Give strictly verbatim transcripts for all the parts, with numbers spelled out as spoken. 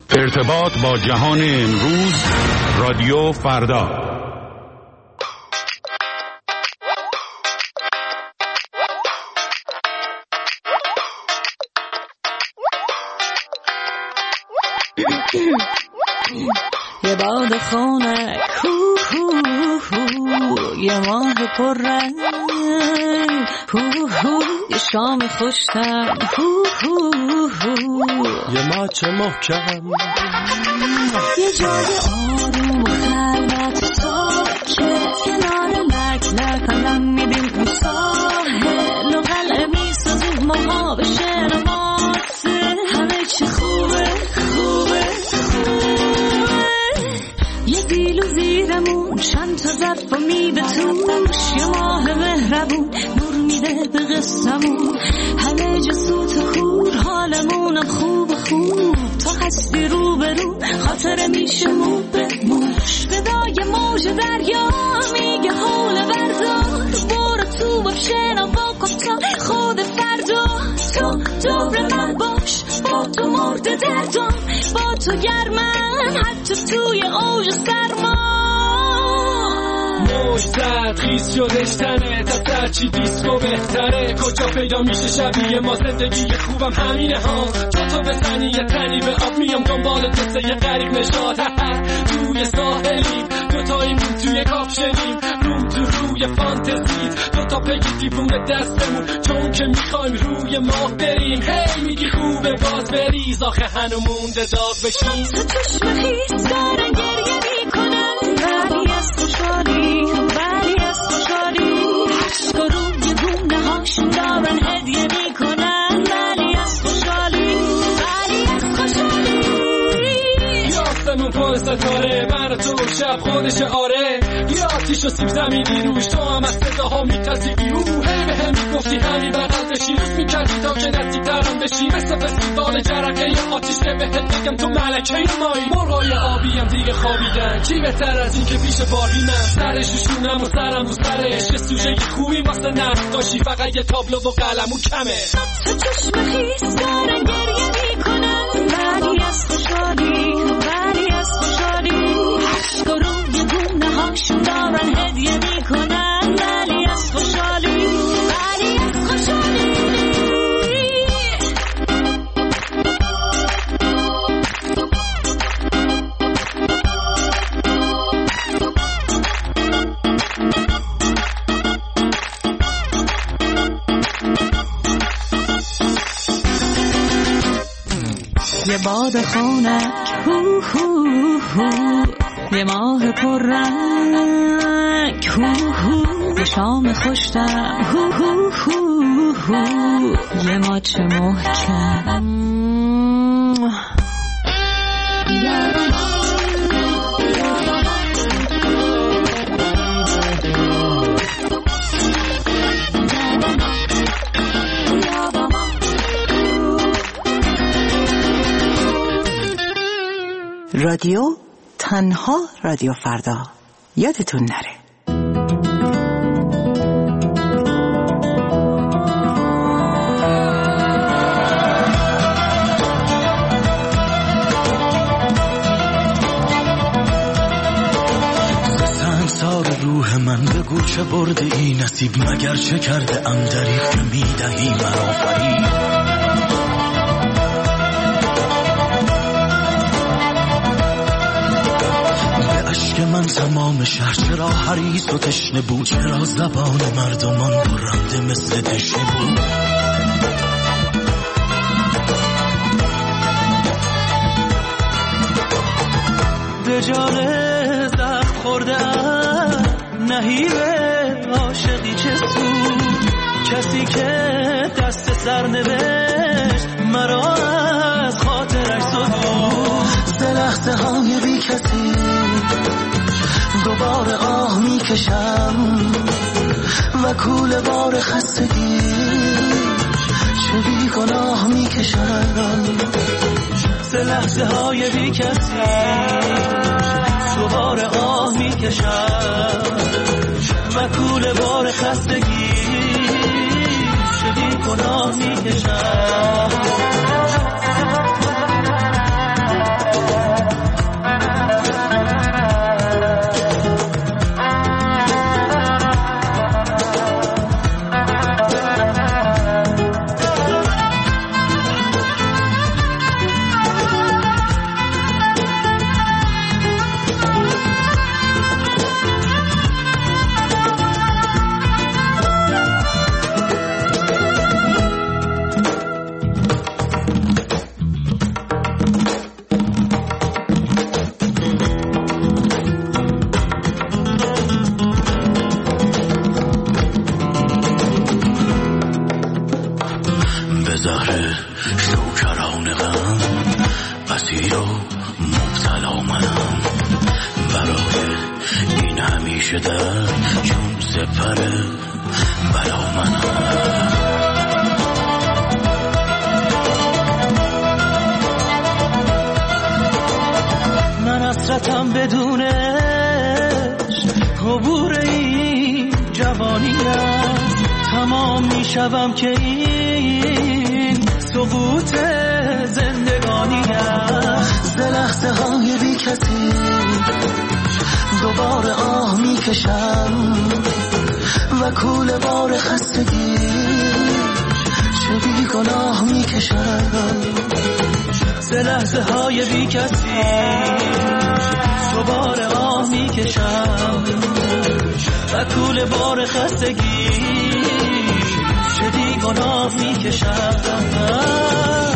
ارتباط با جهان امروز، رادیو فردا. یه باد خنک هو هو هو، یه ماه پررنگ هو هو، یه شام خوشتم هو هو هو، یه ماچ محکم، یه جای آروم و خلوت ساکت، کنار لک لک قدم میدیم اون ساحل و قلعه میسازیم ماها به شعر ماسه، همه چی خوبه خوبه خوبه، یه دیلو زیرمون چند تا ظرف و میده توش، یه ماه مهربون نور میده به قصمون، همه جا سوت و خور، حالمونم خوب خوب، تا هستی رو برو خاطره میشه مو به موش، بدای موج دریا میگه حول بردار، برو تو با شنا با کتا خود فردا، تو دور من باش، با تو مرد دردم، با تو گرمن حتی توی اوج سرما، موج زد خیز شدش تنه، تا سرچی دیسکو بهتره، کجا پیدا میشه شبیه ما، زندگی خوبم همینه ها، چون تو بزنی یه تنی به آب میام دنبال تو، یه غریب نشاد توی ساحلیم، دوتاییم توی کاپشنیم، رو تو روی فانتزی، دوتا پگی دیوونه دستمون، چون که میخوایم روی ماه بریم، هی میگی خوبه باز بریز، آخه هنو مونده داغ بشیم، تو چشم خیز دارن گریه میکنن، ولی از خوشحالی ولی از خوشحالی، عشق و روی گونه هاشون دارن هدیه میکنن، ولی از خوشحالی ولی از خوشحالی، یافتمون پر ستاره، من تو شب خودش آره، یه آتیش و سیب زمینی روش، تو هم از صداها میتازی بیرو، هی به هم میگفتی همین بغل بشی، روز میکردی تا که نزدیک ترم بشی، مثل فستیوال جرقه یا آتیش که بهت بگم تو ملکه مایی، مرغای آبی هم دیگه خوابیدن، کی بهتر از این که پیش باربی من، سرش شونم و سرم رو سرش، یه سوژه خوبی واسه نقاشی، فقط یه تابلو و قلمو کمه، تو چشم خیز دارن گریه میکنن، ولی از خوشحالی ولی از خوشحالی، عشق و روی گونه هاشون دارن هدیه میکنن، ولی از خوشحالی ولی از خوشحالی، یه باد خنک هو هو هو، یه ماه پررنگ هو هو، یه شام خوشتم هو هو هو هو، یه ماچ محکم، رادیو تنها رادیو فردا، یادتون نره. سنگسار روح من بگو چه برده ای نصیب، مگر چه کرده ام دریغ که میدهی مرا فریب، که من تمام شهر چرا حریص و تشنه بود، چرا زبان مردمان برنده مثل دشنه بود، دجاله زخم خوردم نهیب عاشقی چه سود، کسی که دست سر نوشت مرا از خاطرش زدود، سه لحظه های بی کسی دوباره آه میکشم و کوله بار خستگی چه بی گناه میکشم، سه لحظه های بی کسی دوباره آه میکشم و کوله بار خستگی چه بی گناه میکشم. شده چون سپره بلا منم. من حسرتم بدونش عبور این جوانی است، تمام میشوم که این سقوط زندگانی است. ز لحظه های بی کسی دوباره آه میکشم و کوله بار خستگی چه بی گناه میکشم. ز لحظه های بی کسی دوباره آه میکشم و کوله بار خستگی چه بی گناه میکشم.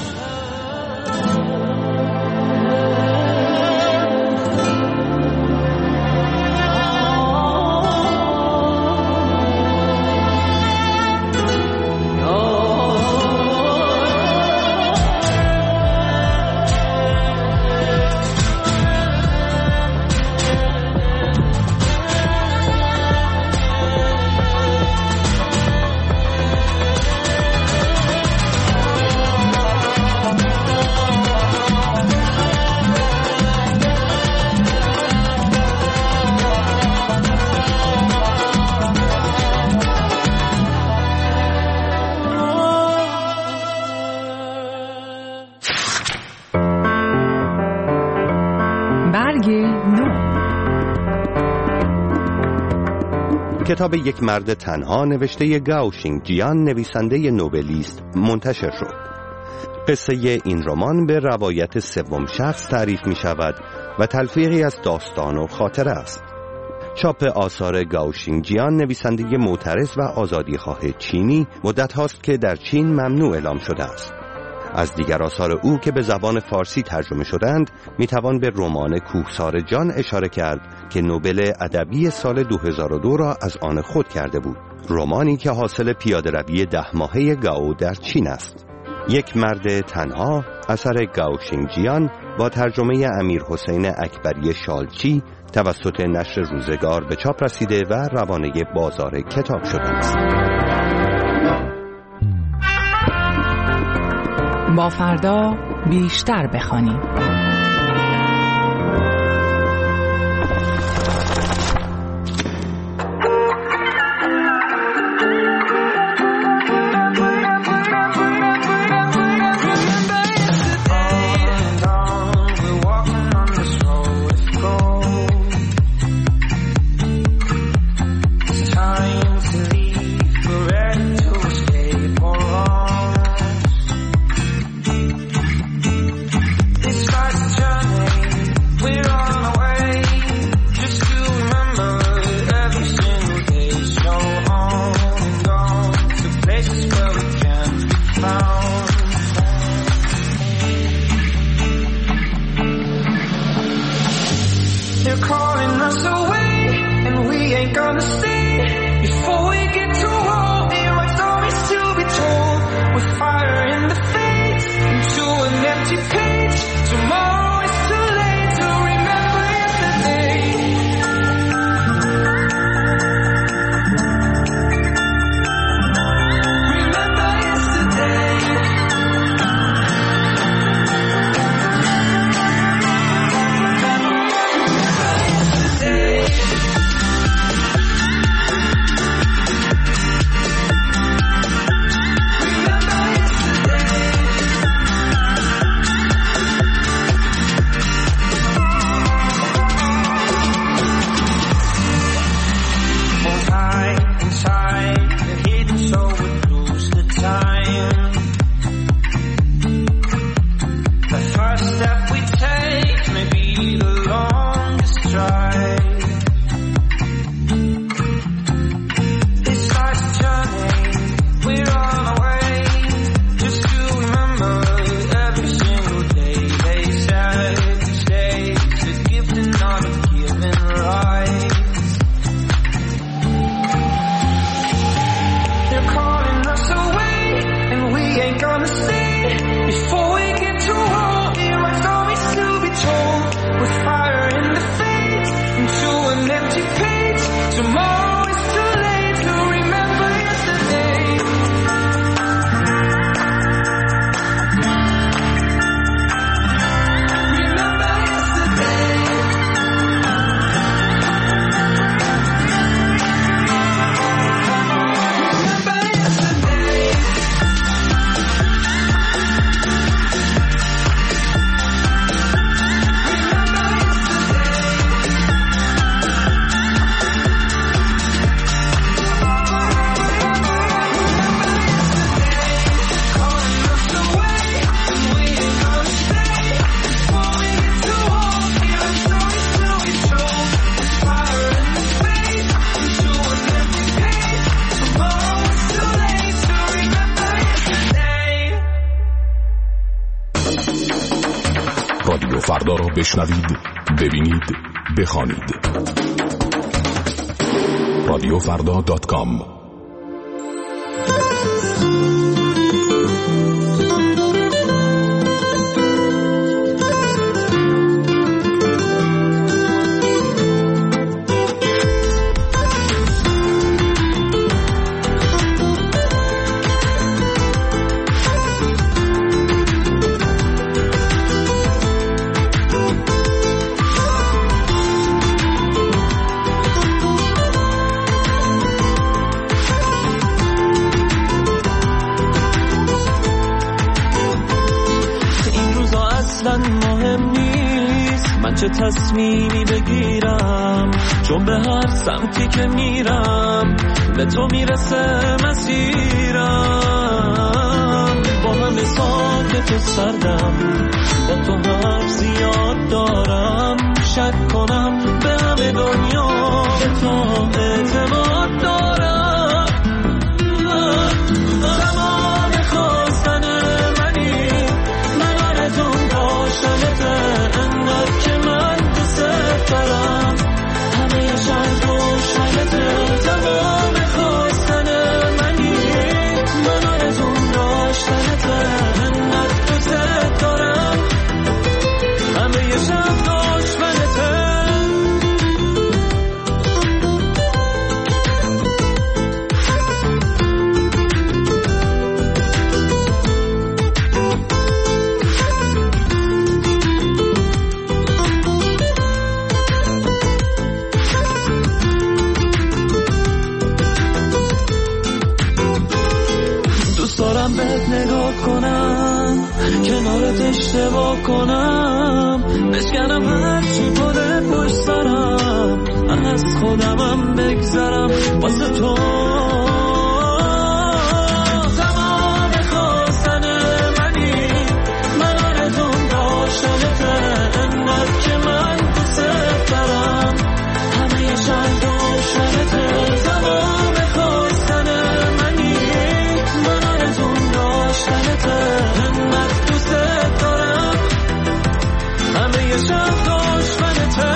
کتاب یک مرد تنها نوشته گاو شینگ جیان نویسنده نوبلیست منتشر شد. قصه این رمان به روایت سوم شخص تعریف می شود و تلفیقی از داستان و خاطره است. چاپ آثار گاو شینگ جیان نویسنده معترض و آزادیخواه چینی مدت هاست که در چین ممنوع اعلام شده است. از دیگر آثار او که به زبان فارسی ترجمه شدند میتوان به رمان کوهسار جان اشاره کرد که نوبل ادبی سال دو هزار و دو را از آن خود کرده بود. رمانی که حاصل پیاده روی ده ماهه گاو در چین است. یک مرد تنها اثر گاو شینگ جیان با ترجمه امیر حسین اکبری شالچی توسط نشر روزگار به چاپ رسیده و روانه بازار کتاب شده است. با فردا بیشتر بخوانیم. رادیو فردا را بشنوید، ببینید، بخوانید. رادیو فردا دات کام. چه تصمیمی بگیرم، چون به هر سمتی که میرم به تو میرسه مسیرم. با همه ساکت و سردم، با تو حرف زیاد دارم، شک کنم به همه دنیا به تو اعتماد دارم. تمام خواستن منی، من آرزوم داشتنته، انقدر که من دوست دارم، همه شب روشنته. تمام خواستن منی، من آرزوم داشتنته، انقدر دوست دارم، همه شب داشتنته. دارم بهت نگاه کنم، کنارت اشتباه کنم، بشکنم هرچی بوده پشت سرم، از خودمم بگذرم واسه تو. تمام خواستن منی، من آرزوم داشتنته، انقدر که من دوست دارم، همه شب روشنته. تمام خواستن منی، من آرزوم داشتنته، انقدر دوست دارم، همه شب داشتنته.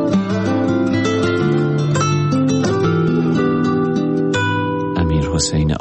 حسین